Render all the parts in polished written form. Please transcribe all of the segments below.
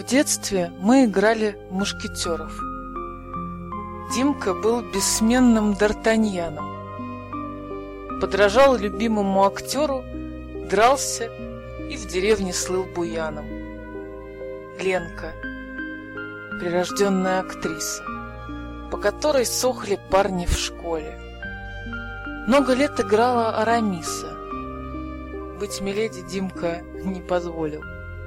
детстве мы играли в мушкетеров. Димка был бессменным Д'Артаньяном. Подражал любимому актеру, дрался и в деревне слыл буяном. Ленка, прирожденная актриса, по которой сохли парни в школе. Много лет играла Арамиса. Быть миледи Димка не позволил.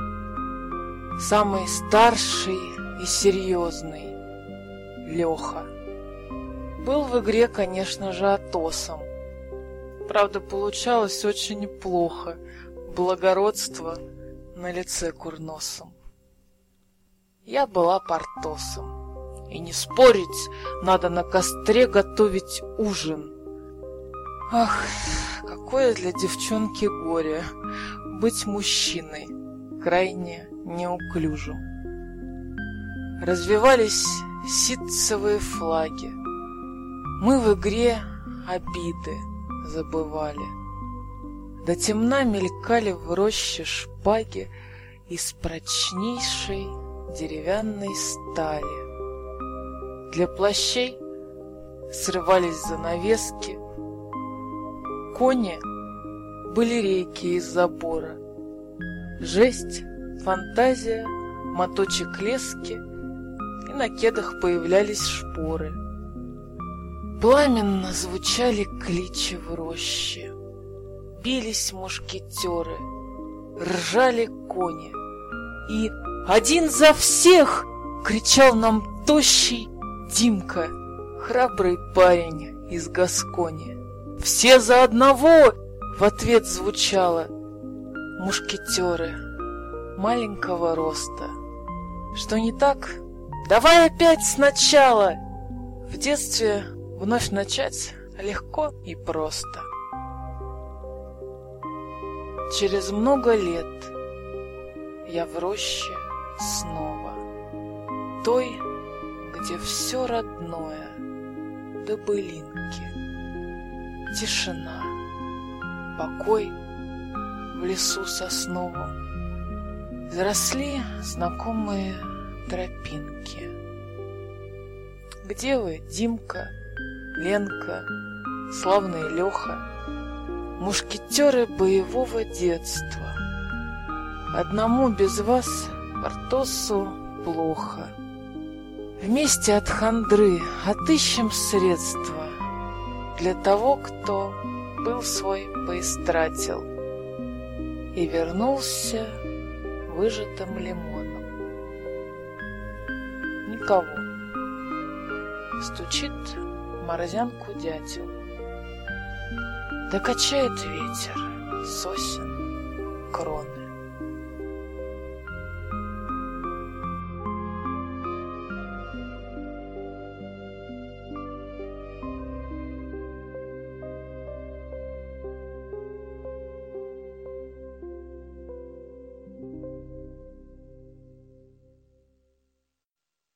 Самый старший и серьезный Леха был в игре, конечно же, Атосом. Правда, получалось очень плохо. Благородство на лице курносом. Я была Портосом. И не спорить, надо на костре готовить ужин. Ах, какое для девчонки горе быть мужчиной, крайне неуклюжим. Развивались ситцевые флаги. Мы в игре обиды забывали. До темна мелькали в роще шпаги из прочнейшей деревянной стали. Для плащей срывались занавески. Кони были рейки из забора. Жесть, фантазия, моточек лески, и на кедах появлялись шпоры. Пламенно звучали кличи в роще. Бились мушкетеры, ржали кони. И «Один за всех!» — кричал нам тощий Димка, храбрый парень из Гаскони. «Все за одного!» — в ответ звучало. Мушкетеры маленького роста. Что не так? Давай опять сначала! В детстве вновь начать легко и просто. Через много лет я в роще снова, той, где все родное до былинки. Тишина, покой в лесу сосновом. Заросли знакомые тропинки. Где вы, Димка, Ленка, славный Леха, мушкетеры боевого детства? Одному без вас, Портосу, плохо. Вместе от хандры отыщем средства для того, кто был свой поистратил и вернулся выжатым лимоном. Никого. Стучит в морзянку дятел. Да качает ветер сосен кроны.